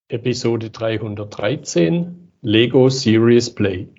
Episode 313 Lego Serious Play.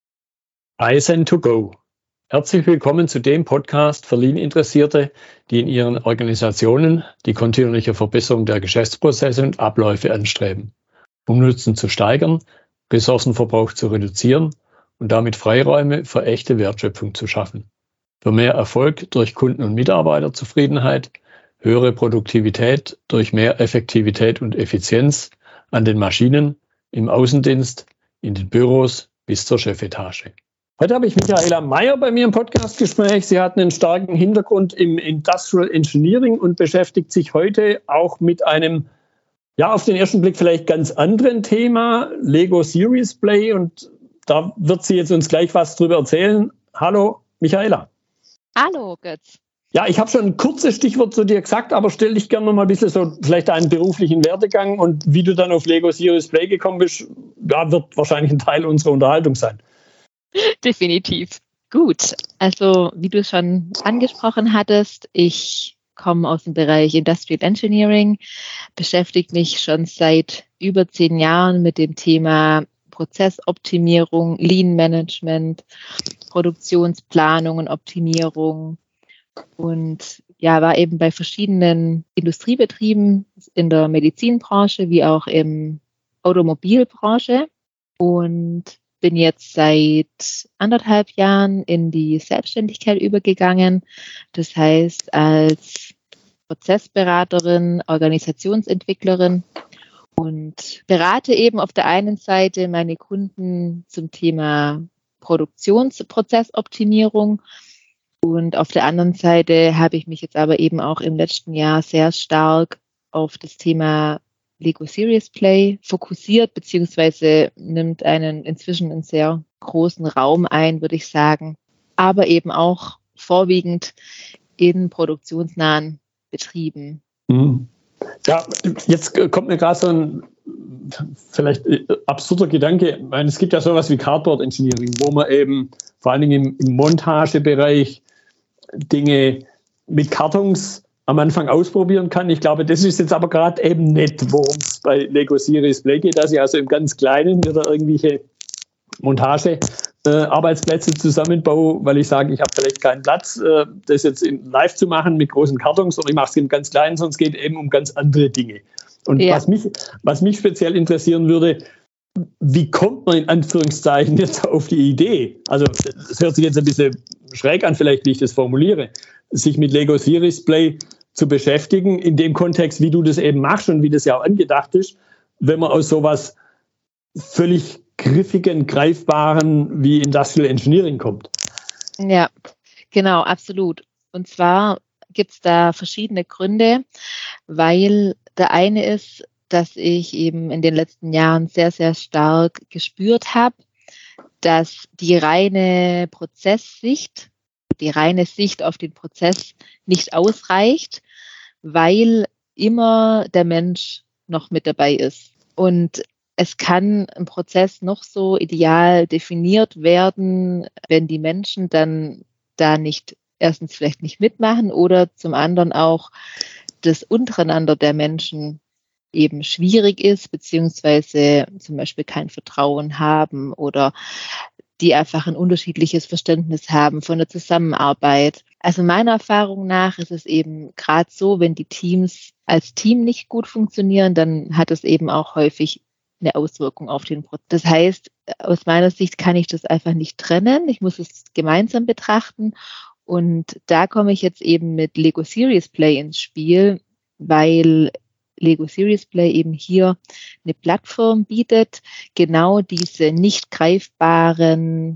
Kaizen2Go. Herzlich willkommen zu dem Podcast für Lean-Interessierte, die in ihren Organisationen die kontinuierliche Verbesserung der Geschäftsprozesse und Abläufe anstreben, um Nutzen zu steigern, Ressourcenverbrauch zu reduzieren und damit Freiräume für echte Wertschöpfung zu schaffen. Für mehr Erfolg durch Kunden- und Mitarbeiterzufriedenheit, höhere Produktivität durch mehr Effektivität und Effizienz an den Maschinen, im Außendienst, in den Büros bis zur Chefetage. Heute habe ich Michaela Meyer bei mir im Podcastgespräch. Sie hat einen starken Hintergrund im Industrial Engineering und beschäftigt sich heute auch mit einem, ja, auf den ersten Blick vielleicht ganz anderen Thema, Lego Serious Play. Und da wird sie jetzt uns gleich was drüber erzählen. Hallo, Michaela. Hallo, Götz. Ja, ich habe schon ein kurzes Stichwort zu dir gesagt, aber stell dich gerne noch mal ein bisschen so vielleicht deinen beruflichen Werdegang und wie du dann auf Lego Serious Play gekommen bist, ja, wird wahrscheinlich ein Teil unserer Unterhaltung sein. Definitiv. Gut, also wie du schon angesprochen hattest, ich komme aus dem Bereich Industrial Engineering, beschäftige mich schon seit über 10 Jahren mit dem Thema Prozessoptimierung, Lean Management, Produktionsplanung und Optimierung. Und ja, war eben bei verschiedenen Industriebetrieben in der Medizinbranche wie auch im Automobilbranche und bin jetzt seit 1,5 Jahren in die Selbstständigkeit übergegangen. Das heißt, als Prozessberaterin, Organisationsentwicklerin und berate eben auf der einen Seite meine Kunden zum Thema Produktionsprozessoptimierung. Und auf der anderen Seite habe ich mich jetzt aber eben auch im letzten Jahr sehr stark auf das Thema Lego Serious Play fokussiert, beziehungsweise nimmt inzwischen einen sehr großen Raum ein, würde ich sagen, aber eben auch vorwiegend in produktionsnahen Betrieben. Ja, jetzt kommt mir gerade so ein vielleicht absurder Gedanke. Ich meine, es gibt ja sowas wie Cardboard Engineering, wo man eben vor allen Dingen im Montagebereich Dinge mit Kartons am Anfang ausprobieren kann. Ich glaube, das ist jetzt aber gerade eben nicht, worum es bei Lego Serious Play geht, dass ich also im ganz Kleinen wieder irgendwelche Montage-Arbeitsplätze zusammenbaue, weil ich sage, ich habe vielleicht keinen Platz, das jetzt live zu machen mit großen Kartons, sondern ich mache es im ganz Kleinen, sonst geht es eben um ganz andere Dinge. Und ja, was mich speziell interessieren würde, wie kommt man in Anführungszeichen jetzt auf die Idee? Also das hört sich jetzt ein bisschen schräg an, vielleicht wie ich das formuliere, sich mit Lego Serious Play zu beschäftigen, in dem Kontext, wie du das eben machst und wie das ja auch angedacht ist, wenn man aus sowas völlig griffigen, greifbaren wie Industrial Engineering kommt. Ja, genau, absolut. Und zwar gibt es da verschiedene Gründe, weil der eine ist, dass ich eben in den letzten Jahren sehr, sehr stark gespürt habe, dass die reine Prozesssicht, die reine Sicht auf den Prozess nicht ausreicht, weil immer der Mensch noch mit dabei ist. Und es kann ein Prozess noch so ideal definiert werden, wenn die Menschen dann da nicht, erstens vielleicht nicht mitmachen oder zum anderen auch das Untereinander der Menschen eben schwierig ist, beziehungsweise zum Beispiel kein Vertrauen haben oder die einfach ein unterschiedliches Verständnis haben von der Zusammenarbeit. Also meiner Erfahrung nach ist es eben gerade so, wenn die Teams als Team nicht gut funktionieren, dann hat es eben auch häufig eine Auswirkung auf den Prozess. Das heißt, aus meiner Sicht kann ich das einfach nicht trennen. Ich muss es gemeinsam betrachten. Und da komme ich jetzt eben mit Lego Serious Play ins Spiel, weil Lego Serious Play eben hier eine Plattform bietet, genau diese nicht greifbaren,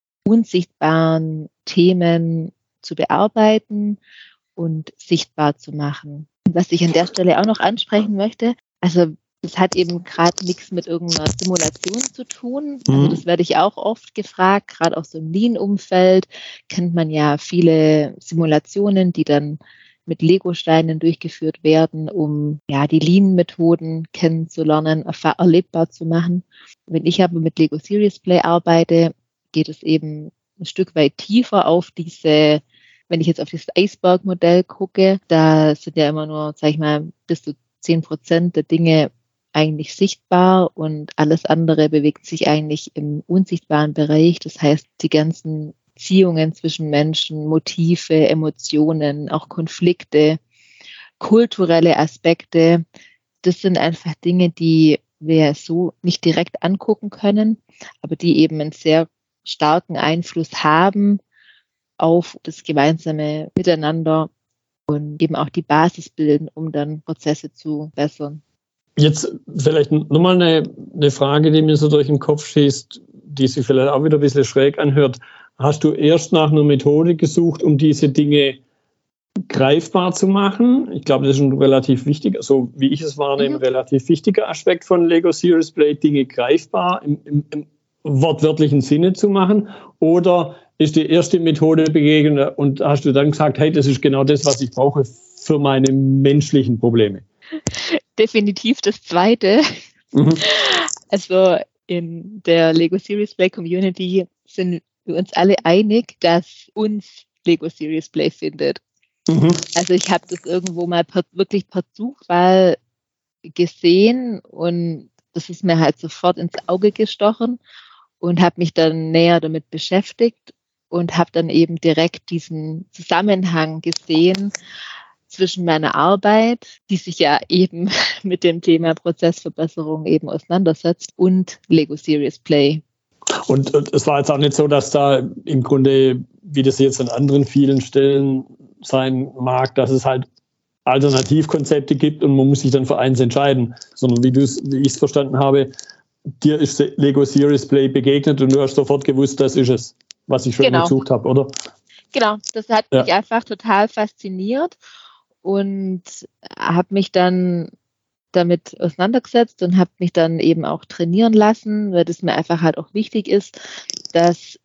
unsichtbaren Themen zu bearbeiten und sichtbar zu machen. Was ich an der Stelle auch noch ansprechen möchte, also das hat eben gerade nichts mit irgendeiner Simulation zu tun. Also das werde ich auch oft gefragt, gerade auch so im Lean-Umfeld kennt man ja viele Simulationen, die dann mit Lego-Steinen durchgeführt werden, um ja die Lean-Methoden kennenzulernen, erlebbar zu machen. Wenn ich aber mit Lego Serious Play arbeite, geht es eben ein Stück weit tiefer auf diese, wenn ich jetzt auf dieses Iceberg-Modell gucke, da sind ja immer nur, sag ich mal, bis zu 10% der Dinge eigentlich sichtbar und alles andere bewegt sich eigentlich im unsichtbaren Bereich. Das heißt, die ganzen Beziehungen zwischen Menschen, Motive, Emotionen, auch Konflikte, kulturelle Aspekte, das sind einfach Dinge, die wir so nicht direkt angucken können, aber die eben einen sehr starken Einfluss haben auf das gemeinsame Miteinander und eben auch die Basis bilden, um dann Prozesse zu bessern. Jetzt vielleicht nochmal eine Frage, die mir so durch den Kopf schießt, die sich vielleicht auch wieder ein bisschen schräg anhört. Hast du erst nach einer Methode gesucht, um diese Dinge greifbar zu machen? Ich glaube, das ist ein relativ wichtiger, so wie ich es wahrnehme, relativ wichtiger Aspekt von Lego Serious Play, Dinge greifbar im wortwörtlichen Sinne zu machen. Oder ist die erste Methode begegnet und hast du dann gesagt, hey, das ist genau das, was ich brauche für meine menschlichen Probleme? Definitiv das Zweite. Also in der Lego Serious Play Community sind wir uns alle einig, dass uns Lego Serious Play findet. Also ich habe das irgendwo mal wirklich per Zufall gesehen und das ist mir halt sofort ins Auge gestochen und habe mich dann näher damit beschäftigt und habe dann eben direkt diesen Zusammenhang gesehen zwischen meiner Arbeit, die sich ja eben mit dem Thema Prozessverbesserung eben auseinandersetzt, und Lego Serious Play. Und es war jetzt auch nicht so, dass da im Grunde, wie das jetzt an anderen vielen Stellen sein mag, dass es halt Alternativkonzepte gibt und man muss sich dann für eins entscheiden, sondern wie ich es verstanden habe, dir ist Lego Serious Play begegnet und du hast sofort gewusst, das ist es, was ich schon immer gesucht habe, oder? Genau, das hat mich einfach total fasziniert und habe mich dann damit auseinandergesetzt und habe mich dann eben auch trainieren lassen, weil das mir einfach halt auch wichtig ist, dass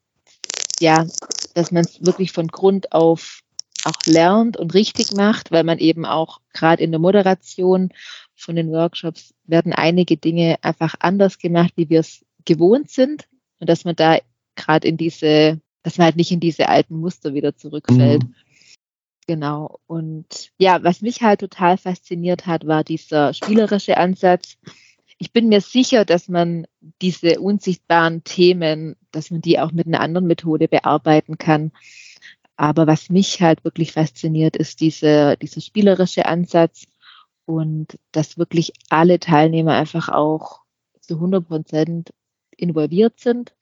man es wirklich von Grund auf auch lernt und richtig macht, weil man eben auch gerade in der Moderation von den Workshops werden einige Dinge einfach anders gemacht, wie wir es gewohnt sind, und dass man da gerade dass man halt nicht in diese alten Muster wieder zurückfällt. Genau. Und ja, was mich halt total fasziniert hat, war dieser spielerische Ansatz. Ich bin mir sicher, dass man diese unsichtbaren Themen, dass man die auch mit einer anderen Methode bearbeiten kann. Aber was mich halt wirklich fasziniert, ist dieser spielerische Ansatz und dass wirklich alle Teilnehmer einfach auch zu 100% involviert sind.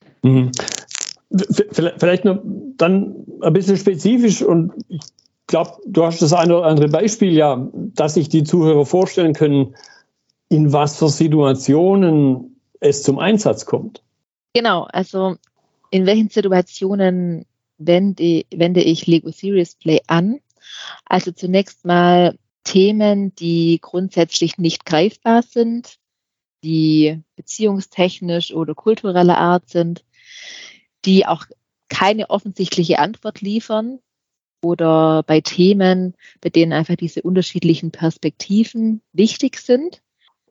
Vielleicht noch dann ein bisschen spezifisch, und ich glaube, du hast das eine oder andere Beispiel, ja, dass sich die Zuhörer vorstellen können, in was für Situationen es zum Einsatz kommt. Genau, also in welchen Situationen wende ich Lego Serious Play an? Also zunächst mal Themen, die grundsätzlich nicht greifbar sind, die beziehungstechnisch oder kultureller Art sind, die auch keine offensichtliche Antwort liefern, oder bei Themen, bei denen einfach diese unterschiedlichen Perspektiven wichtig sind.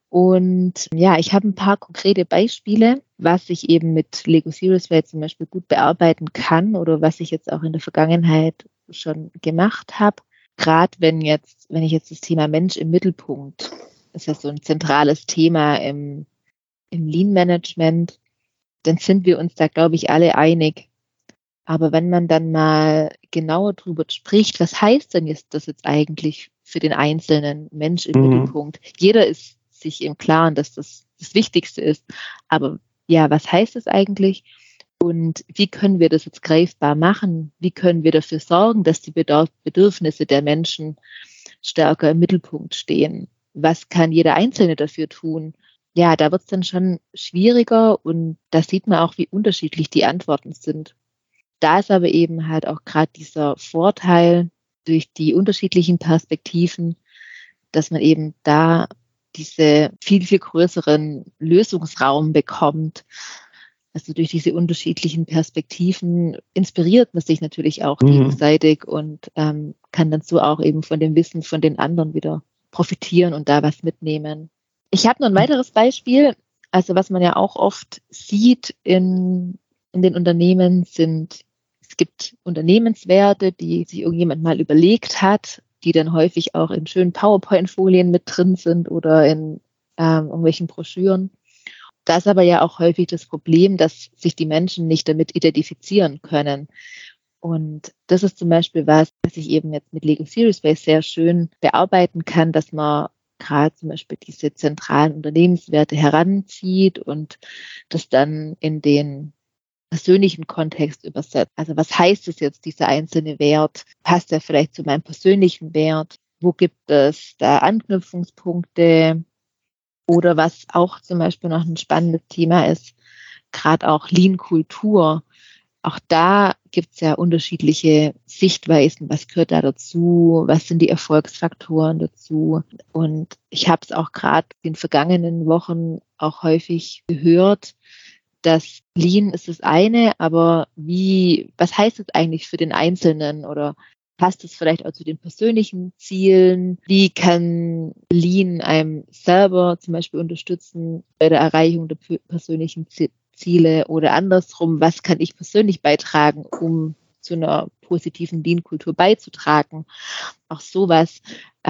Und ja, ich habe ein paar konkrete Beispiele, was ich eben mit Lego Serious Play zum Beispiel gut bearbeiten kann oder was ich jetzt auch in der Vergangenheit schon gemacht habe. Gerade wenn ich jetzt das Thema Mensch im Mittelpunkt, das ist ja so ein zentrales Thema im Lean Management, dann sind wir uns da, glaube ich, alle einig. Aber wenn man dann mal genauer drüber spricht, was heißt denn das jetzt eigentlich für den einzelnen Mensch im Mittelpunkt? Jeder ist sich im Klaren, dass das Wichtigste ist. Aber ja, was heißt das eigentlich? Und wie können wir das jetzt greifbar machen? Wie können wir dafür sorgen, dass die Bedürfnisse der Menschen stärker im Mittelpunkt stehen? Was kann jeder Einzelne dafür tun? Ja, da wird es dann schon schwieriger und da sieht man auch, wie unterschiedlich die Antworten sind. Da ist aber eben halt auch gerade dieser Vorteil durch die unterschiedlichen Perspektiven, dass man eben da diese viel, viel größeren Lösungsraum bekommt. Also durch diese unterschiedlichen Perspektiven inspiriert man sich natürlich auch gegenseitig und kann dann so auch eben von dem Wissen von den anderen wieder profitieren und da was mitnehmen. Ich habe noch ein weiteres Beispiel. Also was man ja auch oft sieht in den Unternehmen es gibt Unternehmenswerte, die sich irgendjemand mal überlegt hat, die dann häufig auch in schönen PowerPoint-Folien mit drin sind oder in irgendwelchen Broschüren. Da ist aber ja auch häufig das Problem, dass sich die Menschen nicht damit identifizieren können. Und das ist zum Beispiel was ich eben jetzt mit Lego Serious Play sehr schön bearbeiten kann, dass man gerade zum Beispiel diese zentralen Unternehmenswerte heranzieht und das dann in den persönlichen Kontext übersetzt. Also was heißt es jetzt, dieser einzelne Wert? Passt er vielleicht zu meinem persönlichen Wert? Wo gibt es da Anknüpfungspunkte? Oder was auch zum Beispiel noch ein spannendes Thema ist, gerade auch Lean-Kultur. Auch da gibt es ja unterschiedliche Sichtweisen. Was gehört da dazu? Was sind die Erfolgsfaktoren dazu? Und ich habe es auch gerade in den vergangenen Wochen auch häufig gehört, dass Lean ist das eine, aber was heißt es eigentlich für den Einzelnen oder passt es vielleicht auch zu den persönlichen Zielen? Wie kann Lean einem selber zum Beispiel unterstützen bei der Erreichung der persönlichen Ziele oder andersrum? Was kann ich persönlich beitragen, um zu einer positiven Lean-Kultur beizutragen? Auch sowas,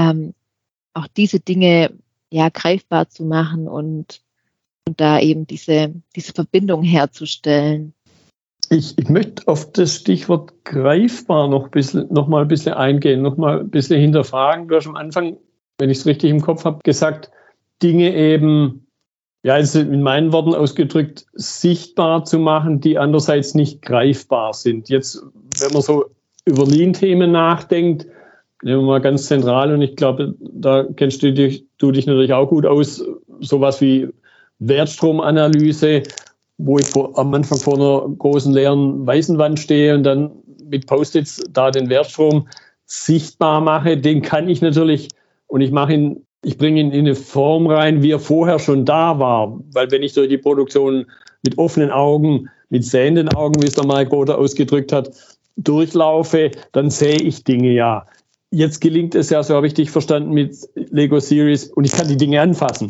auch diese Dinge ja greifbar zu machen und da eben diese Verbindung herzustellen. Ich möchte auf das Stichwort greifbar noch mal ein bisschen eingehen, noch mal ein bisschen hinterfragen. Du hast am Anfang, wenn ich es richtig im Kopf habe, gesagt, Dinge eben, ja, also in meinen Worten ausgedrückt, sichtbar zu machen, die andererseits nicht greifbar sind. Jetzt, wenn man so über Lean-Themen nachdenkt, nehmen wir mal ganz zentral, und ich glaube, da kennst du dich natürlich auch gut aus, sowas wie Wertstromanalyse, wo ich am Anfang vor einer großen leeren weißen Wand stehe und dann mit Post-its da den Wertstrom sichtbar mache, den kann ich natürlich, und ich bringe ihn in eine Form rein, wie er vorher schon da war. Weil wenn ich durch die Produktion mit offenen Augen, mit sehenden Augen, wie es der Mark Rother ausgedrückt hat, durchlaufe, dann sehe ich Dinge ja. Jetzt gelingt es ja, so habe ich dich verstanden, mit Lego Series, und ich kann die Dinge anfassen,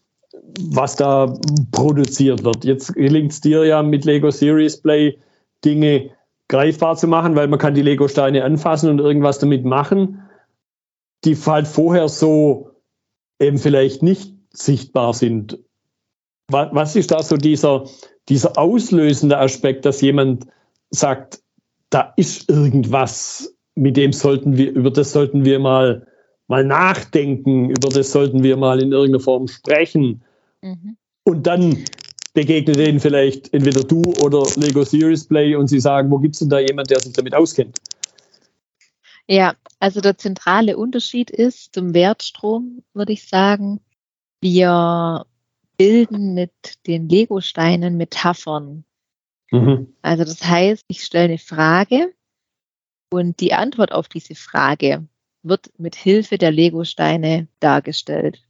was da produziert wird. Jetzt gelingt es dir ja mit Lego Serious Play, Dinge greifbar zu machen, weil man kann die Lego-Steine anfassen und irgendwas damit machen, die halt vorher so eben vielleicht nicht sichtbar sind. Was ist da so dieser auslösende Aspekt, dass jemand sagt, da ist irgendwas, über das sollten wir mal nachdenken, über das sollten wir mal in irgendeiner Form sprechen. Mhm. Und dann begegnet denen vielleicht entweder du oder Lego Serious Play und sie sagen, wo gibt es denn da jemand, der sich damit auskennt? Ja, also der zentrale Unterschied ist zum Wertstrom, würde ich sagen, wir bilden mit den Lego-Steinen Metaphern. Mhm. Also das heißt, ich stelle eine Frage und die Antwort auf diese Frage wird mit Hilfe der Lego-Steine dargestellt.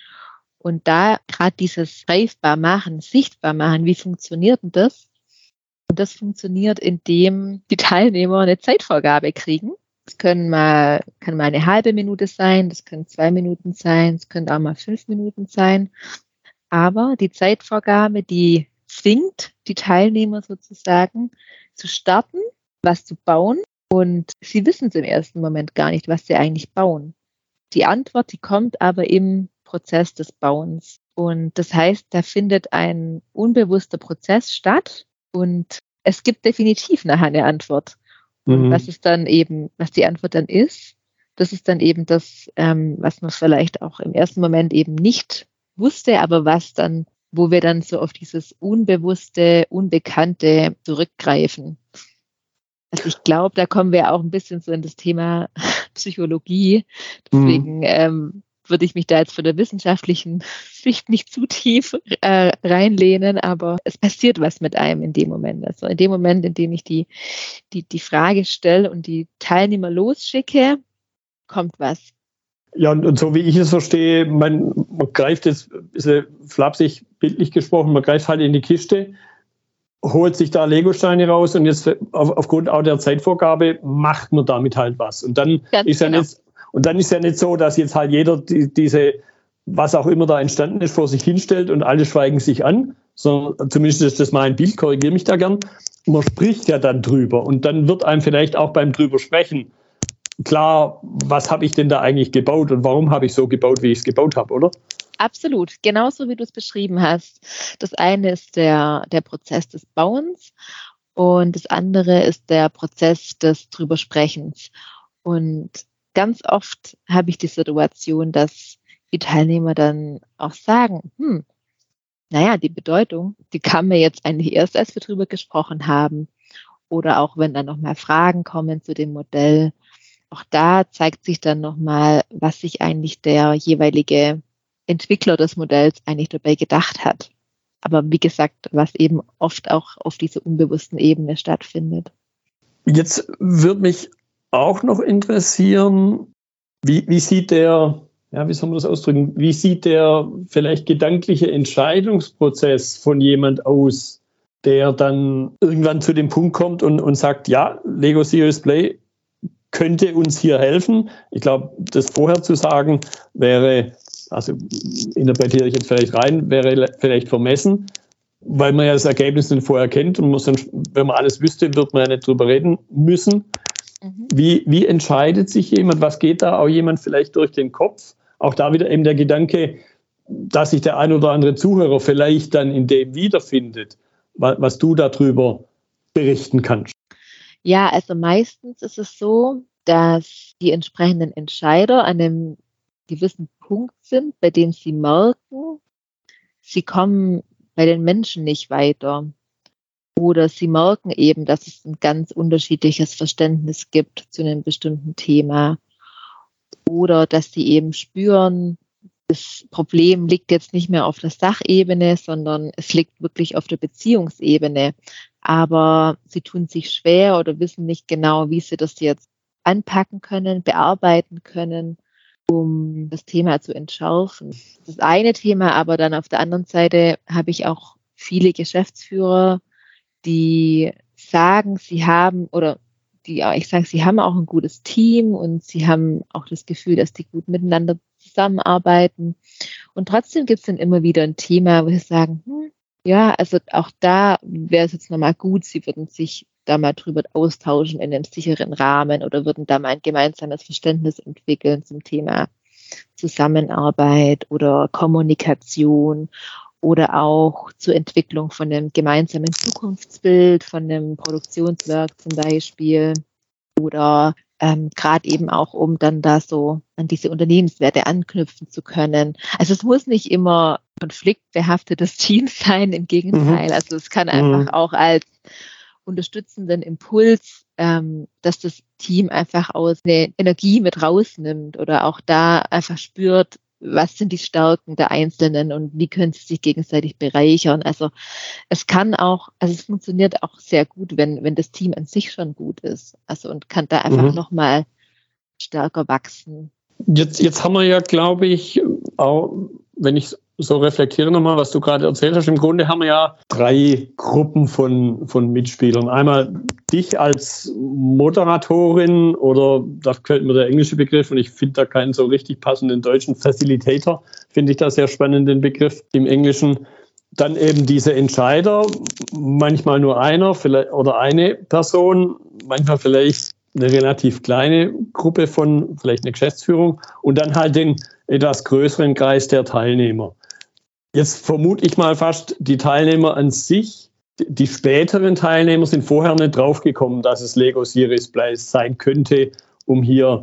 Und da gerade dieses greifbar machen, sichtbar machen, wie funktioniert denn das? Und das funktioniert, indem die Teilnehmer eine Zeitvorgabe kriegen. Das kann mal eine halbe Minute sein, das können 2 Minuten sein, es können auch mal 5 Minuten sein. Aber die Zeitvorgabe, die zwingt die Teilnehmer sozusagen zu starten, was zu bauen. Und sie wissen es im ersten Moment gar nicht, was sie eigentlich bauen. Die Antwort, die kommt aber im Prozess des Bauens. Und das heißt, da findet ein unbewusster Prozess statt und es gibt definitiv nachher eine Antwort. Und was die Antwort dann ist, das ist dann eben das, was man vielleicht auch im ersten Moment eben nicht wusste, aber wo wir dann so auf dieses Unbewusste, Unbekannte zurückgreifen. Also ich glaube, da kommen wir auch ein bisschen so in das Thema Psychologie. Deswegen würde ich mich da jetzt von der wissenschaftlichen Sicht nicht zu tief reinlehnen, aber es passiert was mit einem in dem Moment. Also in dem Moment, in dem ich die Frage stelle und die Teilnehmer losschicke, kommt was. Ja, und so wie ich es verstehe, man greift jetzt, ein bisschen flapsig, bildlich gesprochen, man greift halt in die Kiste, holt sich da Lego-Steine raus und jetzt aufgrund auch der Zeitvorgabe macht man damit halt was. Und dann ist ja nicht so, dass jetzt halt jeder diese, was auch immer da entstanden ist, vor sich hinstellt und alle schweigen sich an, sondern zumindest ist das mein Bild, korrigiere mich da gern. Man spricht ja dann drüber und dann wird einem vielleicht auch beim drüber sprechen klar, was habe ich denn da eigentlich gebaut und warum habe ich so gebaut, wie ich es gebaut habe, oder? Absolut, genauso wie du es beschrieben hast. Das eine ist der Prozess des Bauens und das andere ist der Prozess des Drübersprechens. Und ganz oft habe ich die Situation, dass die Teilnehmer dann auch sagen, naja, die Bedeutung, die kam mir jetzt eigentlich erst, als wir drüber gesprochen haben. Oder auch wenn dann nochmal Fragen kommen zu dem Modell. Auch da zeigt sich dann nochmal, was sich eigentlich der jeweilige Entwickler des Modells eigentlich dabei gedacht hat. Aber wie gesagt, was eben oft auch auf dieser unbewussten Ebene stattfindet. Jetzt würde mich auch noch interessieren, wie sieht der, wie soll man das ausdrücken, wie sieht der vielleicht gedankliche Entscheidungsprozess von jemand aus, der dann irgendwann zu dem Punkt kommt und sagt, ja, Lego Serious Play könnte uns hier helfen. Ich glaube, das vorher zu sagen wäre, also interpretiere ich jetzt vielleicht rein, wäre vielleicht vermessen, weil man ja das Ergebnis nicht vorher kennt und muss dann, wenn man alles wüsste, wird man ja nicht drüber reden müssen. Wie entscheidet sich jemand? Was geht da auch jemand vielleicht durch den Kopf? Auch da wieder eben der Gedanke, dass sich der ein oder andere Zuhörer vielleicht dann in dem wiederfindet, was du darüber berichten kannst. Ja, also meistens ist es so, dass die entsprechenden Entscheider an einem gewissen Punkt sind, bei dem sie merken, sie kommen bei den Menschen nicht weiter. Oder sie merken eben, dass es ein ganz unterschiedliches Verständnis gibt zu einem bestimmten Thema. Oder dass sie eben spüren, das Problem liegt jetzt nicht mehr auf der Sachebene, sondern es liegt wirklich auf der Beziehungsebene. Aber sie tun sich schwer oder wissen nicht genau, wie sie das jetzt anpacken können, bearbeiten können, um das Thema zu entschärfen. Das eine Thema, aber dann auf der anderen Seite habe ich auch viele Geschäftsführer, die sagen, sie haben sie haben auch ein gutes Team und sie haben auch das Gefühl, dass die gut miteinander zusammenarbeiten. Und trotzdem gibt es dann immer wieder ein Thema, wo sie sagen, ja, also auch da wäre es jetzt nochmal gut, sie würden sich da mal drüber austauschen in einem sicheren Rahmen oder würden da mal ein gemeinsames Verständnis entwickeln zum Thema Zusammenarbeit oder Kommunikation oder auch zur Entwicklung von einem gemeinsamen Zukunftsbild, von einem Produktionswerk zum Beispiel oder gerade eben auch, um dann da so an diese Unternehmenswerte anknüpfen zu können. Also es muss nicht immer konfliktbehaftetes Team sein, im Gegenteil. Also es kann einfach auch als unterstützenden Impuls, dass das Team einfach aus eine Energie mit rausnimmt oder auch da einfach spürt, was sind die Stärken der Einzelnen und wie können sie sich gegenseitig bereichern. Also es funktioniert auch sehr gut, wenn das Team an sich schon gut ist. Also und kann da einfach nochmal stärker wachsen. Jetzt haben wir ja, glaube ich, auch, wenn ich so reflektiere nochmal, was du gerade erzählt hast, im Grunde haben wir ja 3 Gruppen von Mitspielern. Einmal dich als Moderatorin oder, da gefällt mir der englische Begriff und ich finde da keinen so richtig passenden deutschen Facilitator, finde ich da sehr spannend, den Begriff im Englischen. Dann eben diese Entscheider, manchmal nur einer vielleicht, oder eine Person, manchmal vielleicht eine relativ kleine Gruppe von vielleicht eine Geschäftsführung und dann halt den etwas größeren Kreis der Teilnehmer. Jetzt vermute ich mal fast, die Teilnehmer an sich, die späteren Teilnehmer sind vorher nicht draufgekommen, dass es Lego Serious Play sein könnte, um hier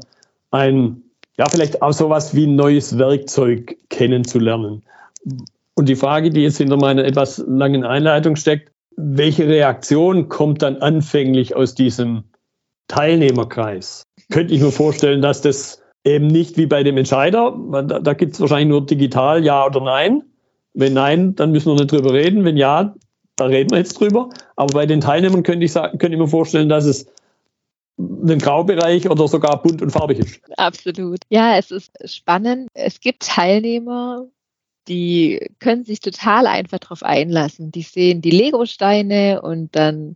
vielleicht auch sowas wie ein neues Werkzeug kennenzulernen. Und die Frage, die jetzt hinter meiner etwas langen Einleitung steckt, welche Reaktion kommt dann anfänglich aus diesem Teilnehmerkreis? Könnte ich mir vorstellen, dass das eben nicht wie bei dem Entscheider, da gibt es wahrscheinlich nur digital Ja oder Nein. Wenn nein, dann müssen wir nicht drüber reden. Wenn ja, da reden wir jetzt drüber. Aber bei den Teilnehmern könnte ich mir vorstellen, dass es ein Graubereich oder sogar bunt und farbig ist. Absolut. Ja, es ist spannend. Es gibt Teilnehmer, die können sich total einfach darauf einlassen. Die sehen die Lego-Steine und dann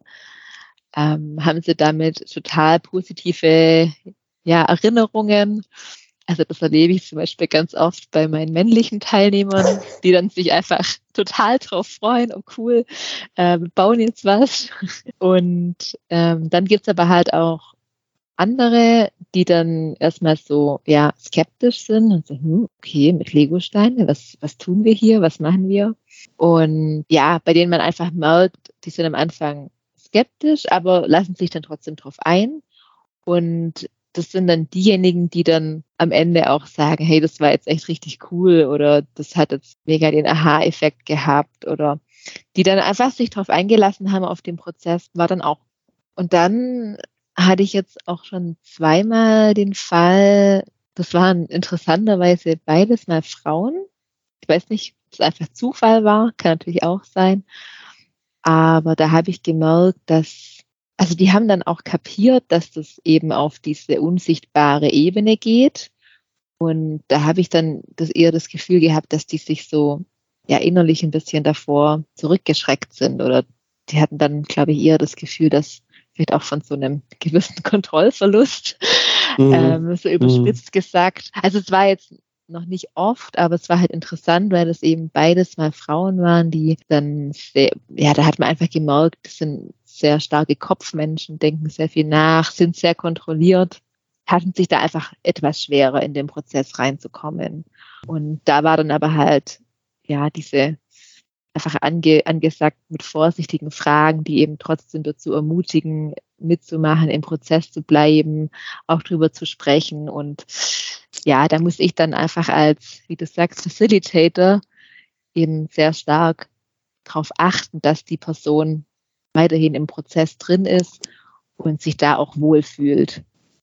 haben sie damit total positive Erinnerungen. Also das erlebe ich zum Beispiel ganz oft bei meinen männlichen Teilnehmern, die dann sich einfach total drauf freuen, oh cool, wir bauen jetzt was. Und dann gibt's aber halt auch andere, die dann erstmal so skeptisch sind und so, okay, mit Legosteinen, was tun wir hier, was machen wir? Und ja, bei denen man einfach merkt, die sind am Anfang skeptisch, aber lassen sich dann trotzdem drauf ein. Und das sind dann diejenigen, die dann am Ende auch sagen, hey, das war jetzt echt richtig cool oder das hat jetzt mega den Aha-Effekt gehabt oder die dann einfach sich drauf eingelassen haben auf den Prozess, war dann auch. Und dann hatte ich jetzt auch schon zweimal den Fall, das waren interessanterweise beides mal Frauen. Ich weiß nicht, ob es einfach Zufall war, kann natürlich auch sein. Aber da habe ich gemerkt, also die haben dann auch kapiert, dass das eben auf diese unsichtbare Ebene geht. Und da habe ich dann eher das Gefühl gehabt, dass die sich so innerlich ein bisschen davor zurückgeschreckt sind. Oder die hatten dann, glaube ich, eher das Gefühl, dass vielleicht auch von so einem gewissen Kontrollverlust, so überspitzt gesagt. Also es war jetzt noch nicht oft, aber es war halt interessant, weil das eben beides mal Frauen waren, die dann da hat man einfach gemerkt, das sind sehr starke Kopfmenschen, denken sehr viel nach, sind sehr kontrolliert, hatten sich da einfach etwas schwerer in den Prozess reinzukommen. Und da war dann aber halt, diese einfach angesagt mit vorsichtigen Fragen, die eben trotzdem dazu ermutigen, mitzumachen, im Prozess zu bleiben, auch drüber zu sprechen. Und da muss ich dann einfach als, wie du sagst, Facilitator eben sehr stark darauf achten, dass die Person weiterhin im Prozess drin ist und sich da auch wohlfühlt.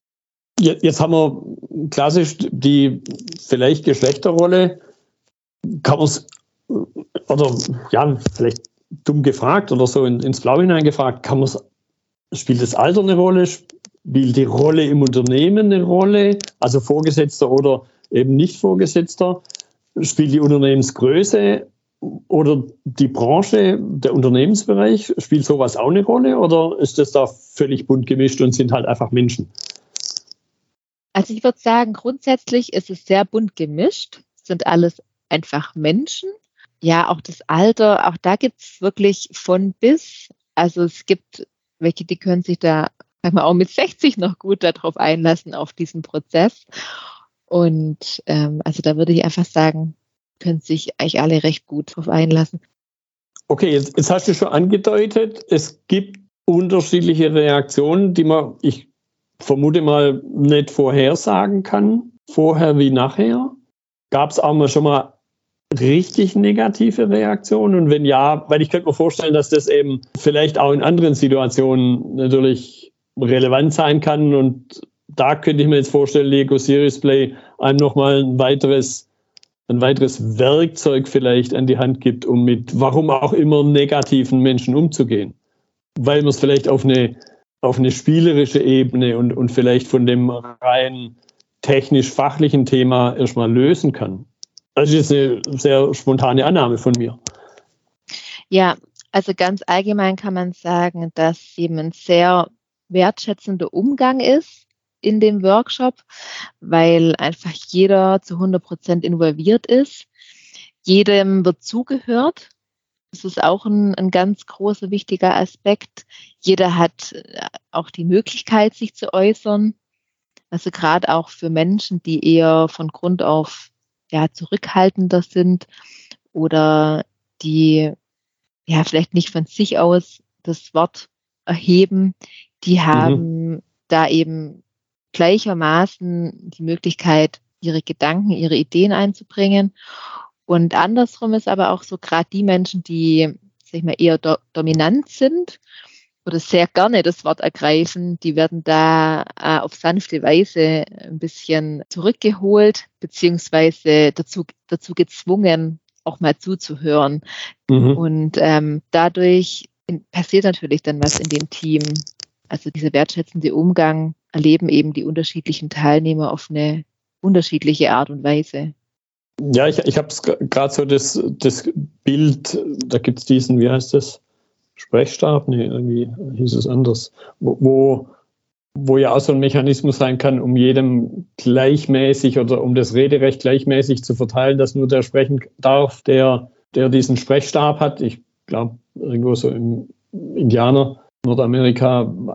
Jetzt haben wir klassisch die vielleicht Geschlechterrolle. Kann man es, oder vielleicht dumm gefragt oder so ins Blaue hineingefragt, spielt das Alter eine Rolle? Spielt die Rolle im Unternehmen eine Rolle? Also Vorgesetzter oder eben nicht Vorgesetzter? Spielt die Unternehmensgröße oder die Branche, der Unternehmensbereich, spielt sowas auch eine Rolle oder ist das da völlig bunt gemischt und sind halt einfach Menschen? Also ich würde sagen, grundsätzlich ist es sehr bunt gemischt, sind alles einfach Menschen. Ja, auch das Alter, auch da gibt es wirklich von bis. Also es gibt welche, die können sich da manchmal auch mit 60 noch gut darauf einlassen, auf diesen Prozess. Und also da würde ich einfach sagen, können sich eigentlich alle recht gut darauf einlassen. Okay, jetzt hast du schon angedeutet, es gibt unterschiedliche Reaktionen, die man, ich vermute mal, nicht vorhersagen kann, vorher wie nachher. Gab es auch mal schon mal richtig negative Reaktionen? Und wenn ja, weil ich könnte mir vorstellen, dass das eben vielleicht auch in anderen Situationen natürlich relevant sein kann. Und da könnte ich mir jetzt vorstellen, Lego Serious Play einem nochmal ein weiteres Werkzeug vielleicht an die Hand gibt, um mit warum auch immer negativen Menschen umzugehen. Weil man es vielleicht auf eine spielerische Ebene und vielleicht von dem rein technisch-fachlichen Thema erstmal lösen kann. Das ist eine sehr spontane Annahme von mir. Ja, also ganz allgemein kann man sagen, dass eben ein sehr wertschätzender Umgang ist in dem Workshop, weil einfach jeder zu 100% involviert ist. Jedem wird zugehört. Das ist auch ein ganz großer, wichtiger Aspekt. Jeder hat auch die Möglichkeit, sich zu äußern. Also gerade auch für Menschen, die eher von Grund auf zurückhaltender sind oder die vielleicht nicht von sich aus das Wort erheben, die haben da eben gleichermaßen die Möglichkeit, ihre Gedanken, ihre Ideen einzubringen. Und andersrum ist aber auch so, gerade die Menschen, die, sag ich mal, eher dominant sind oder sehr gerne das Wort ergreifen, die werden da auf sanfte Weise ein bisschen zurückgeholt, beziehungsweise dazu gezwungen, auch mal zuzuhören. Und dadurch passiert natürlich dann was in dem Team. Also dieser wertschätzende Umgang erleben eben die unterschiedlichen Teilnehmer auf eine unterschiedliche Art und Weise. Ja, ich habe gerade so das Bild, da gibt es diesen, wie heißt das? Sprechstab? Nee, irgendwie hieß es anders. Wo ja auch so ein Mechanismus sein kann, um jedem gleichmäßig oder um das Rederecht gleichmäßig zu verteilen, dass nur der sprechen darf, der diesen Sprechstab hat. Ich glaube, irgendwo so im Indianer, Nordamerika,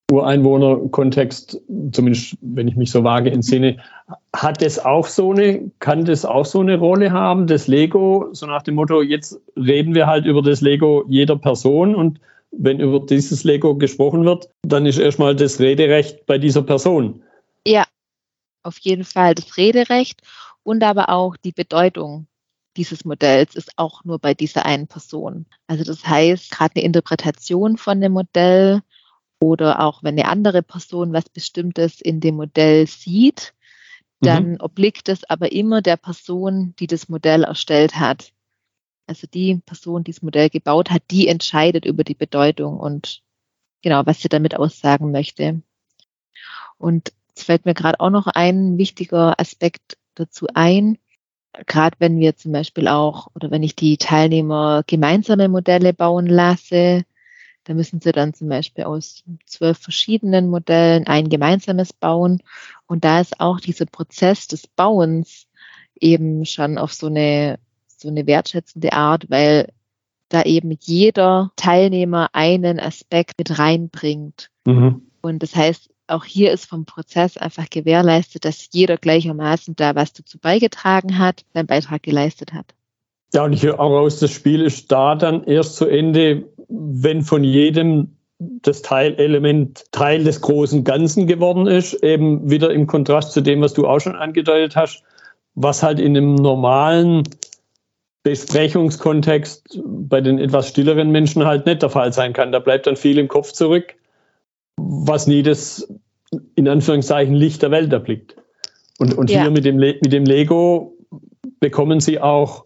Ureinwohner-Kontext, zumindest wenn ich mich so vage entsinne, kann das auch so eine Rolle haben, das Lego, so nach dem Motto, jetzt reden wir halt über das Lego jeder Person und wenn über dieses Lego gesprochen wird, dann ist erstmal das Rederecht bei dieser Person. Ja, auf jeden Fall das Rederecht und aber auch die Bedeutung dieses Modells ist auch nur bei dieser einen Person. Also das heißt, gerade eine Interpretation von dem Modell oder auch wenn eine andere Person was Bestimmtes in dem Modell sieht, dann obliegt es aber immer der Person, die das Modell erstellt hat. Also die Person, die das Modell gebaut hat, die entscheidet über die Bedeutung und genau, was sie damit aussagen möchte. Und es fällt mir gerade auch noch ein wichtiger Aspekt dazu ein, gerade wenn wir zum Beispiel auch oder wenn ich die Teilnehmer gemeinsame Modelle bauen lasse, da müssen sie dann zum Beispiel aus 12 verschiedenen Modellen ein gemeinsames bauen. Und da ist auch dieser Prozess des Bauens eben schon auf so eine wertschätzende Art, weil da eben jeder Teilnehmer einen Aspekt mit reinbringt. Und das heißt, auch hier ist vom Prozess einfach gewährleistet, dass jeder gleichermaßen da was dazu beigetragen hat, seinen Beitrag geleistet hat. Ja, und ich höre auch raus, das Spiel ist da dann erst zu Ende, wenn von jedem das Teilelement Teil des großen Ganzen geworden ist, eben wieder im Kontrast zu dem, was du auch schon angedeutet hast, was halt in einem normalen Besprechungskontext bei den etwas stilleren Menschen halt nicht der Fall sein kann. Da bleibt dann viel im Kopf zurück, was nie das, in Anführungszeichen, Licht der Welt erblickt. Und hier mit dem Lego bekommen sie auch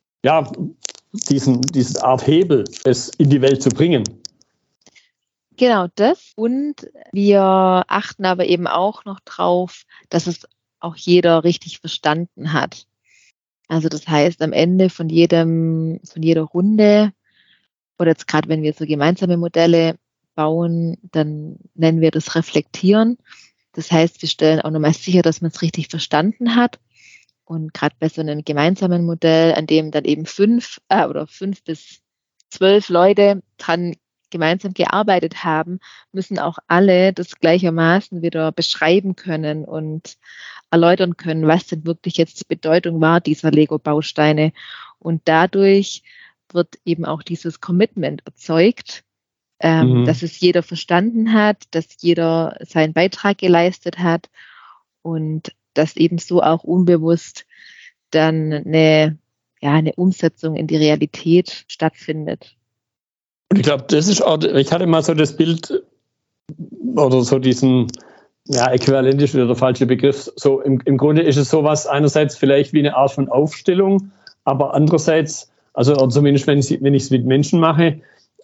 diese Art Hebel, es in die Welt zu bringen. Genau das. Und wir achten aber eben auch noch drauf, dass es auch jeder richtig verstanden hat. Also das heißt, am Ende von jeder Runde oder jetzt gerade wenn wir so gemeinsame Modelle bauen, dann nennen wir das Reflektieren. Das heißt, wir stellen auch nochmal sicher, dass man es richtig verstanden hat. Und gerade bei so einem gemeinsamen Modell, an dem dann eben 5 bis 12 Leute dran gemeinsam gearbeitet haben, müssen auch alle das gleichermaßen wieder beschreiben können und erläutern können, was denn wirklich jetzt die Bedeutung war dieser Lego-Bausteine. Und dadurch wird eben auch dieses Commitment erzeugt, dass es jeder verstanden hat, dass jeder seinen Beitrag geleistet hat und dass eben so auch unbewusst dann eine Umsetzung in die Realität stattfindet. Und ich glaube, das ist auch, ich hatte mal so das Bild oder so diesen, äquivalent ist wieder der falsche Begriff, so im Grunde ist es sowas einerseits vielleicht wie eine Art von Aufstellung, aber andererseits, also zumindest wenn ich es mit Menschen mache,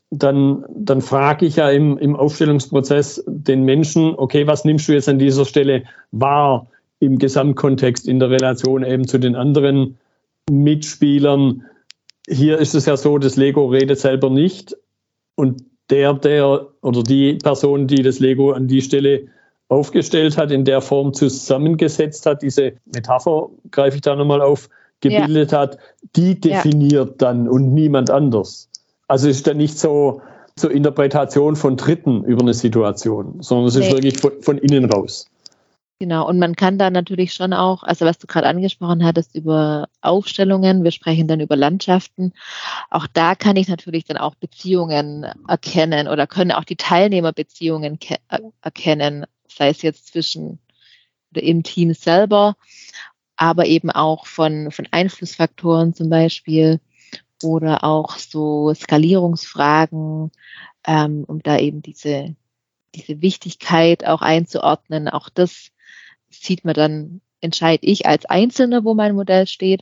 dann frage ich ja im Aufstellungsprozess den Menschen, okay, was nimmst du jetzt an dieser Stelle wahr im Gesamtkontext, in der Relation eben zu den anderen Mitspielern? Hier ist es ja so, das Lego redet selber nicht und der oder die Person, die das Lego an die Stelle aufgestellt hat, in der Form zusammengesetzt hat, diese Metapher greife ich da nochmal auf, gebildet hat, die definiert dann und niemand anders. Also es ist dann nicht so zur Interpretation von Dritten über eine Situation, sondern es ist wirklich von innen raus. Genau, und man kann da natürlich schon auch, also was du gerade angesprochen hattest über Aufstellungen, wir sprechen dann über Landschaften, auch da kann ich natürlich dann auch Beziehungen erkennen oder können auch die Teilnehmer Beziehungen erkennen, sei es jetzt zwischen oder im Team selber, aber eben auch von Einflussfaktoren zum Beispiel oder auch so Skalierungsfragen, um da eben diese Wichtigkeit auch einzuordnen. Auch das sieht man dann, entscheide ich als Einzelner, wo mein Modell steht,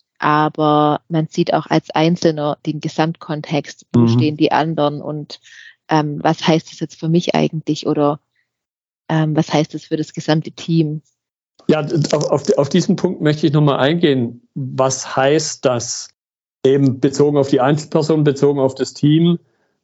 aber man sieht auch als Einzelner den Gesamtkontext, wo stehen die anderen und was heißt das jetzt für mich eigentlich oder was heißt das für das gesamte Team? Ja, auf diesen Punkt möchte ich nochmal eingehen. Was heißt das eben bezogen auf die Einzelperson, bezogen auf das Team?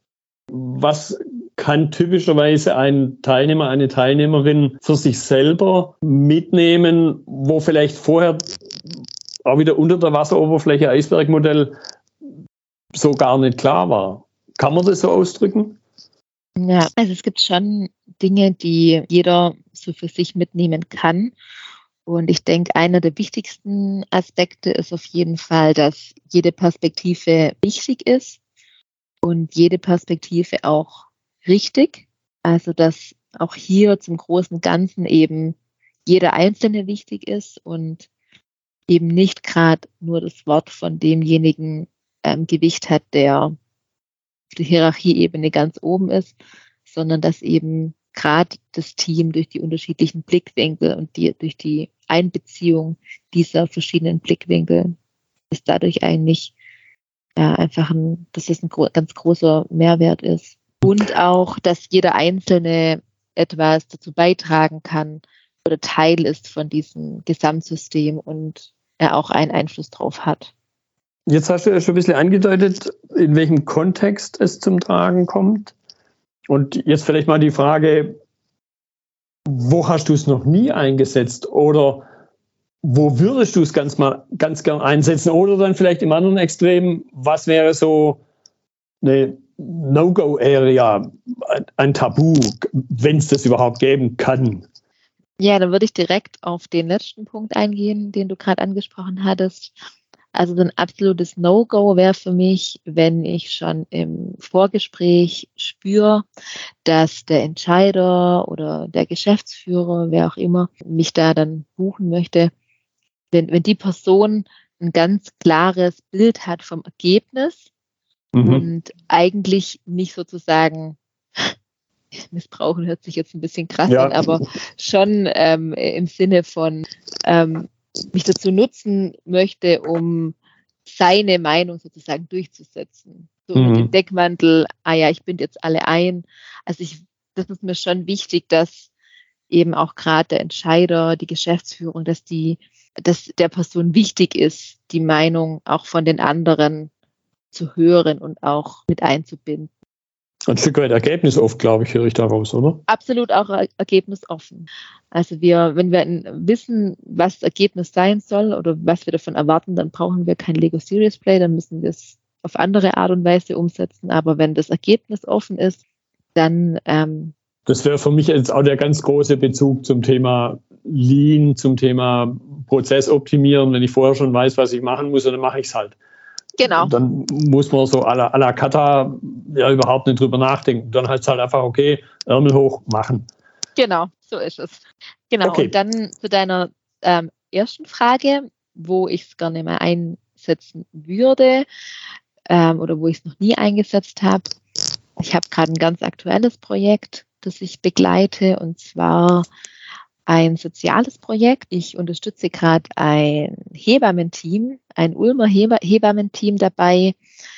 Was kann typischerweise ein Teilnehmer, eine Teilnehmerin für sich selber mitnehmen, wo vielleicht vorher auch wieder unter der Wasseroberfläche Eisbergmodell so gar nicht klar war? Kann man das so ausdrücken? Ja, also es gibt schon Dinge, die jeder so für sich mitnehmen kann. Und ich denke, einer der wichtigsten Aspekte ist auf jeden Fall, dass jede Perspektive wichtig ist und jede Perspektive auch richtig. Also dass auch hier zum großen Ganzen eben jeder Einzelne wichtig ist und eben nicht gerade nur das Wort von demjenigen Gewicht hat, der auf der Hierarchieebene ganz oben ist, sondern dass eben gerade das Team durch die unterschiedlichen Blickwinkel und durch die Einbeziehung dieser verschiedenen Blickwinkel ist dadurch eigentlich dass es ein ganz großer Mehrwert ist. Und auch, dass jeder Einzelne etwas dazu beitragen kann oder Teil ist von diesem Gesamtsystem und er auch einen Einfluss drauf hat. Jetzt hast du ja schon ein bisschen angedeutet, in welchem Kontext es zum Tragen kommt. Und jetzt vielleicht mal die Frage, wo hast du es noch nie eingesetzt oder wo würdest du es ganz gern einsetzen? Oder dann vielleicht im anderen Extrem, was wäre so eine No-Go-Area, ein Tabu, wenn es das überhaupt geben kann? Ja, dann würde ich direkt auf den letzten Punkt eingehen, den du gerade angesprochen hattest. Also so ein absolutes No-Go wäre für mich, wenn ich schon im Vorgespräch spüre, dass der Entscheider oder der Geschäftsführer, wer auch immer, mich da dann buchen möchte, wenn die Person ein ganz klares Bild hat vom Ergebnis und eigentlich nicht sozusagen missbrauchen, hört sich jetzt ein bisschen krass an, aber schon im Sinne von mich dazu nutzen möchte, um seine Meinung sozusagen durchzusetzen. So unter dem Deckmantel, ich binde jetzt alle ein. Also das ist mir schon wichtig, dass eben auch gerade der Entscheider, die Geschäftsführung, dass der Person wichtig ist, die Meinung auch von den anderen zu hören und auch mit einzubinden. Ein Stück weit ergebnisoffen, glaube ich, höre ich daraus, oder? Absolut auch ergebnisoffen. Also wenn wir wissen, was das Ergebnis sein soll oder was wir davon erwarten, dann brauchen wir kein Lego Serious Play, dann müssen wir es auf andere Art und Weise umsetzen. Aber wenn das Ergebnis offen ist, dann das wäre für mich jetzt auch der ganz große Bezug zum Thema Lean, zum Thema Prozess optimieren. Wenn ich vorher schon weiß, was ich machen muss, dann mache ich es halt. Genau. Dann muss man so à la Kata überhaupt nicht drüber nachdenken. Dann heißt es halt einfach, okay, Ärmel hoch, machen. Genau, so ist es. Genau, okay. Und dann zu deiner ersten Frage, wo ich es gerne mal einsetzen würde oder wo ich es noch nie eingesetzt habe. Ich habe gerade ein ganz aktuelles Projekt, das ich begleite, und zwar ein soziales Projekt. Ich unterstütze gerade ein Hebammenteam, ein Ulmer Hebammenteam dabei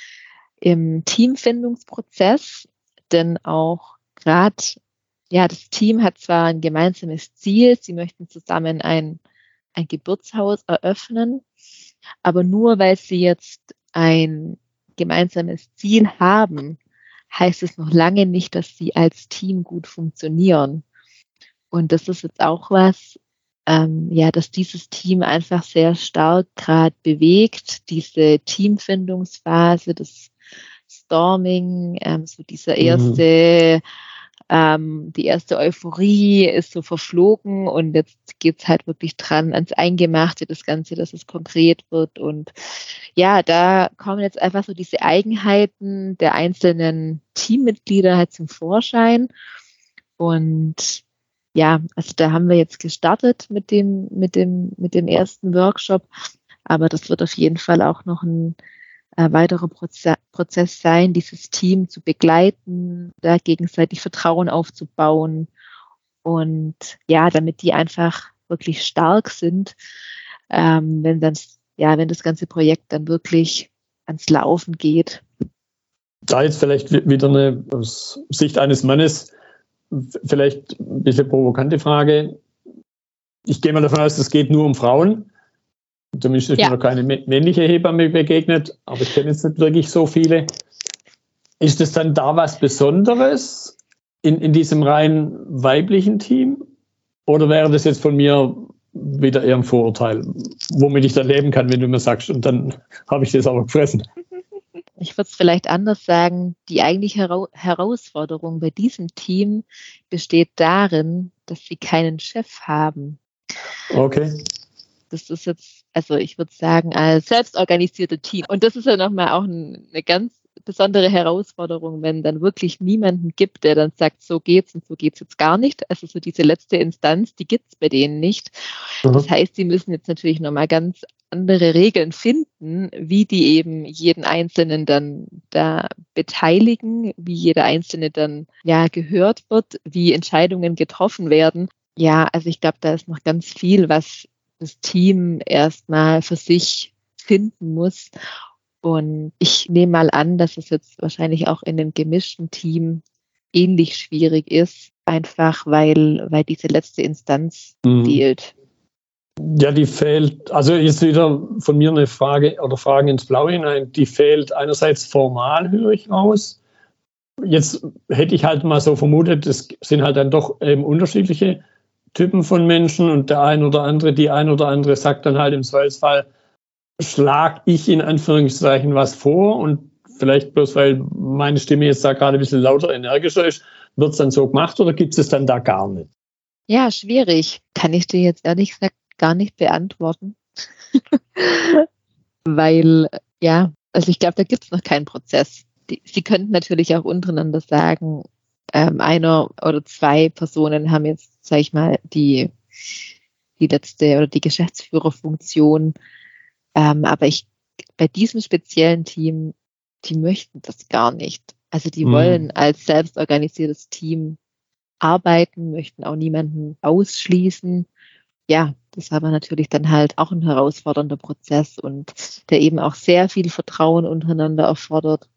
im Teamfindungsprozess, denn auch gerade, das Team hat zwar ein gemeinsames Ziel, sie möchten zusammen ein Geburtshaus eröffnen, aber nur weil sie jetzt ein gemeinsames Ziel haben, heißt es noch lange nicht, dass sie als Team gut funktionieren. Und das ist jetzt auch was, dass dieses Team einfach sehr stark gerade bewegt, diese Teamfindungsphase, das Storming, so dieser die erste Euphorie ist so verflogen und jetzt geht's halt wirklich dran ans Eingemachte, das Ganze, dass es konkret wird. Und da kommen jetzt einfach so diese Eigenheiten der einzelnen Teammitglieder halt zum Vorschein. Und also da haben wir jetzt gestartet mit dem ersten Workshop, aber das wird auf jeden Fall auch noch ein weiterer Prozess sein, dieses Team zu begleiten, da gegenseitig Vertrauen aufzubauen und damit die einfach wirklich stark sind, wenn das ganze Projekt dann wirklich ans Laufen geht. Da jetzt vielleicht wieder aus Sicht eines Mannes vielleicht ein bisschen provokante Frage. Ich gehe mal davon aus, es geht nur um Frauen. Zumindest ist mir noch keine männliche Hebamme begegnet, aber ich kenne jetzt nicht wirklich so viele. Ist es dann da was Besonderes in diesem rein weiblichen Team? Oder wäre das jetzt von mir wieder eher ein Vorurteil, womit ich dann leben kann, wenn du mir sagst, und dann habe ich das aber gefressen? Ich würde es vielleicht anders sagen, die eigentliche Herausforderung bei diesem Team besteht darin, dass sie keinen Chef haben. Okay. Das ist jetzt, also ich würde sagen, als selbstorganisierte Team. Und das ist ja nochmal auch eine ganz besondere Herausforderung, wenn dann wirklich niemanden gibt, der dann sagt, so geht's und so geht's jetzt gar nicht. Also so diese letzte Instanz, die gibt's bei denen nicht. Das heißt, sie müssen jetzt natürlich nochmal ganz andere Regeln finden, wie die eben jeden Einzelnen dann da beteiligen, wie jeder Einzelne dann gehört wird, wie Entscheidungen getroffen werden. Ja, also ich glaube, da ist noch ganz viel, was das Team erstmal für sich finden muss. Und ich nehme mal an, dass es jetzt wahrscheinlich auch in einem gemischten Team ähnlich schwierig ist, einfach weil diese letzte Instanz fehlt. Ja, die fehlt, also jetzt wieder von mir eine Frage oder Fragen ins Blaue hinein, die fehlt einerseits formal, höre ich raus. Jetzt hätte ich halt mal so vermutet, es sind halt dann doch eben unterschiedliche Typen von Menschen und die ein oder andere sagt dann halt im Zweifelsfall, schlag ich in Anführungszeichen was vor und vielleicht bloß, weil meine Stimme jetzt da gerade ein bisschen lauter, energischer ist, wird es dann so gemacht oder gibt es dann da gar nicht? Ja, schwierig. Kann ich dir jetzt ehrlich gesagt gar nicht beantworten. Weil, also ich glaube, da gibt es noch keinen Prozess. Sie könnten natürlich auch untereinander sagen, einer oder zwei Personen haben jetzt, sage ich mal, die letzte oder die Geschäftsführerfunktion. Aber bei diesem speziellen Team, die möchten das gar nicht. Also die wollen als selbstorganisiertes Team arbeiten, möchten auch niemanden ausschließen. Ja, das ist aber natürlich dann halt auch ein herausfordernder Prozess und der eben auch sehr viel Vertrauen untereinander erfordert.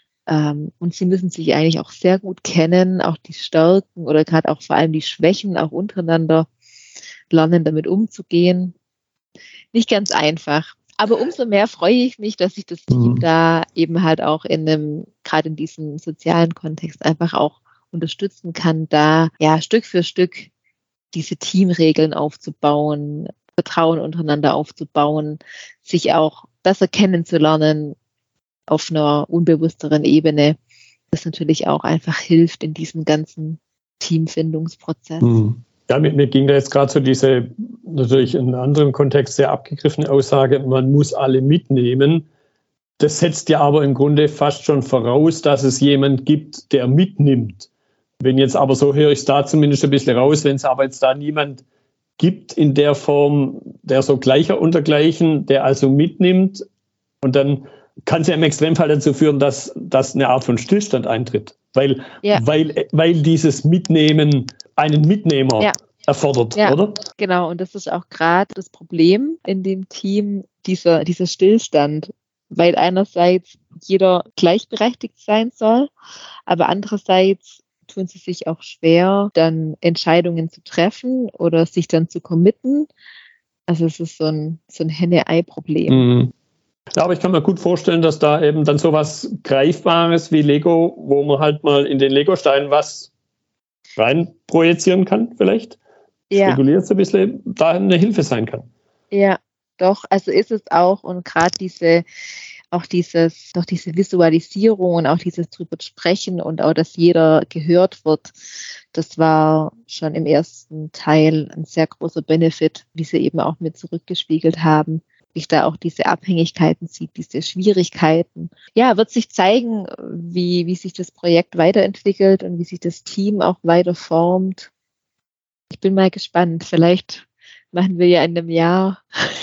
Und sie müssen sich eigentlich auch sehr gut kennen, auch die Stärken oder gerade auch vor allem die Schwächen auch untereinander lernen, damit umzugehen. Nicht ganz einfach. Aber umso mehr freue ich mich, dass ich das Team da eben halt auch gerade in diesem sozialen Kontext einfach auch unterstützen kann, da Stück für Stück diese Teamregeln aufzubauen, Vertrauen untereinander aufzubauen, sich auch besser kennenzulernen auf einer unbewussteren Ebene, das natürlich auch einfach hilft in diesem ganzen Teamfindungsprozess. Ja, mir ging da jetzt gerade so diese, natürlich in einem anderen Kontext sehr abgegriffene Aussage, man muss alle mitnehmen. Das setzt ja aber im Grunde fast schon voraus, dass es jemand gibt, der mitnimmt. Wenn jetzt aber, so höre ich es da zumindest ein bisschen raus, wenn es aber jetzt da niemand gibt in der Form, der so Gleicher unter Gleichen, der also mitnimmt, und dann kann es ja im Extremfall dazu führen, dass eine Art von Stillstand eintritt. Weil dieses Mitnehmen einen Mitnehmer erfordert, oder? Genau, und das ist auch gerade das Problem in dem Team, dieser Stillstand, weil einerseits jeder gleichberechtigt sein soll, aber andererseits tun sie sich auch schwer, dann Entscheidungen zu treffen oder sich dann zu committen. Also es ist so ein Henne-Ei-Problem. Ja, aber ich kann mir gut vorstellen, dass da eben dann sowas Greifbares wie Lego, wo man halt mal in den Lego-Stein was rein projizieren kann, vielleicht. Spekuliert so ein bisschen, da eine Hilfe sein kann. Ja, doch, also ist es auch, und gerade diese Visualisierung und auch dieses drüber sprechen und auch, dass jeder gehört wird, das war schon im ersten Teil ein sehr großer Benefit, wie sie eben auch mit zurückgespiegelt haben. Sich da auch diese Abhängigkeiten sieht, diese Schwierigkeiten. Ja, wird sich zeigen, wie sich das Projekt weiterentwickelt und wie sich das Team auch weiter formt. Ich bin mal gespannt. Vielleicht machen wir ja in einem Jahr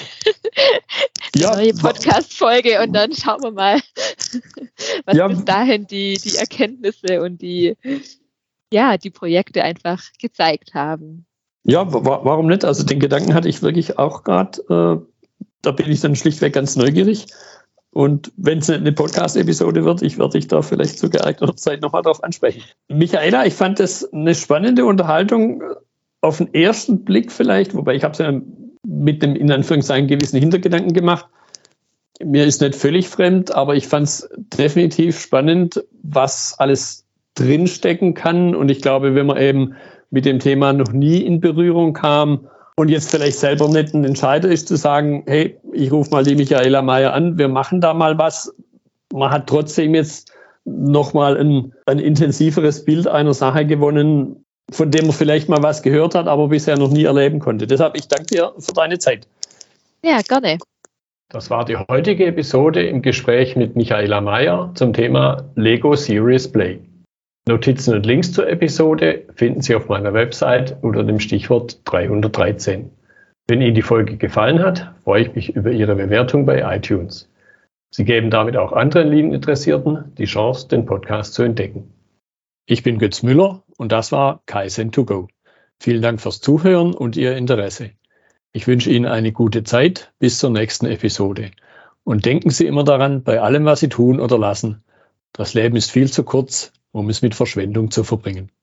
eine neue Podcast-Folge und dann schauen wir mal, was bis dahin die Erkenntnisse und die Projekte einfach gezeigt haben. Ja, warum nicht? Also den Gedanken hatte ich wirklich auch gerade. Da bin ich dann schlichtweg ganz neugierig. Und wenn es eine Podcast-Episode wird, ich werde dich da vielleicht zu geeigneter Zeit nochmal drauf ansprechen. Michaela, ich fand das eine spannende Unterhaltung auf den ersten Blick vielleicht, wobei ich habe es ja mit dem in Anführungszeichen gewissen Hintergedanken gemacht. Mir ist nicht völlig fremd, aber ich fand es definitiv spannend, was alles drinstecken kann. Und ich glaube, wenn man eben mit dem Thema noch nie in Berührung kam und jetzt vielleicht selber nicht ein Entscheider ist, zu sagen, hey, ich rufe mal die Michaela Mayer an, wir machen da mal was, man hat trotzdem jetzt nochmal ein intensiveres Bild einer Sache gewonnen, von dem man vielleicht mal was gehört hat, aber bisher noch nie erleben konnte. Deshalb, ich danke dir für deine Zeit. Ja, gerne. Das war die heutige Episode im Gespräch mit Michaela Mayer zum Thema Lego Serious Play. Notizen und Links zur Episode finden Sie auf meiner Website unter dem Stichwort 313. Wenn Ihnen die Folge gefallen hat, freue ich mich über Ihre Bewertung bei iTunes. Sie geben damit auch anderen Lean-Interessierten die Chance, den Podcast zu entdecken. Ich bin Götz Müller und das war Kaizen2Go. Vielen Dank fürs Zuhören und Ihr Interesse. Ich wünsche Ihnen eine gute Zeit bis zur nächsten Episode. Und denken Sie immer daran, bei allem, was Sie tun oder lassen, das Leben ist viel zu kurz, um es mit Verschwendung zu verbringen.